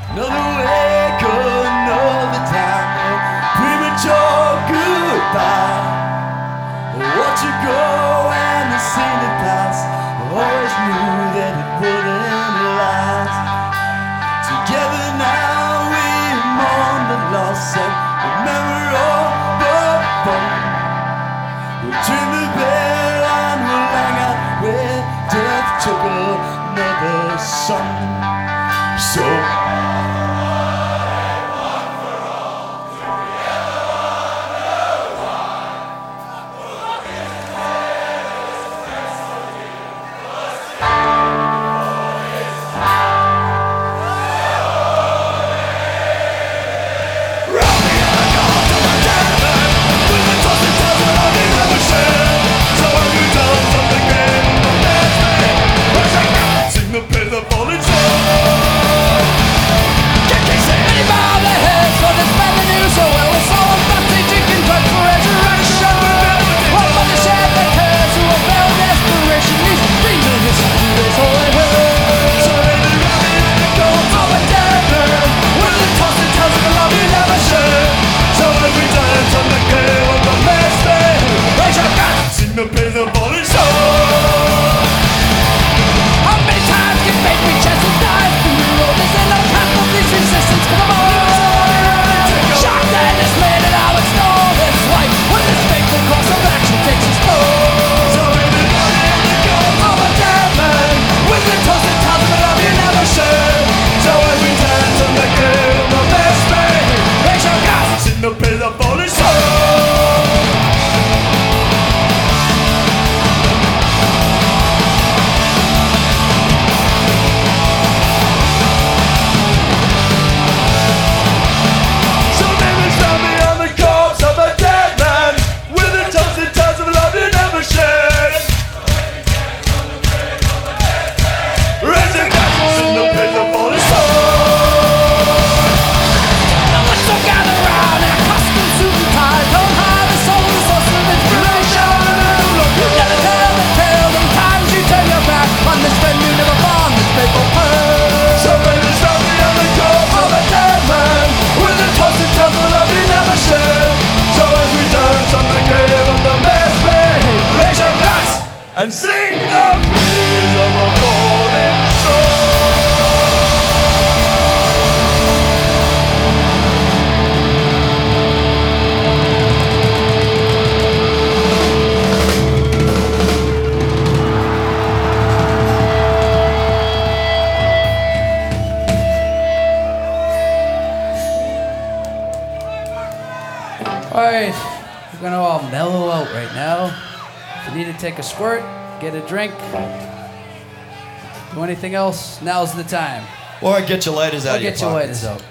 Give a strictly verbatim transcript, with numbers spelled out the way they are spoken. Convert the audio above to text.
Another wake, another time, no premature goodbye. Watch it go and the scene that passed. Always knew that it wouldn't last. Together now we mourn the loss and remember all the fun. We'll dream the bell and we'll hang out where death took another son. So and sing the praise of a fallen Alright, we're gonna all mellow out right now. If you need to take a squirt, get a drink, do anything else, now's the time. Or get your lighters out Or of your get your pockets. lighters out.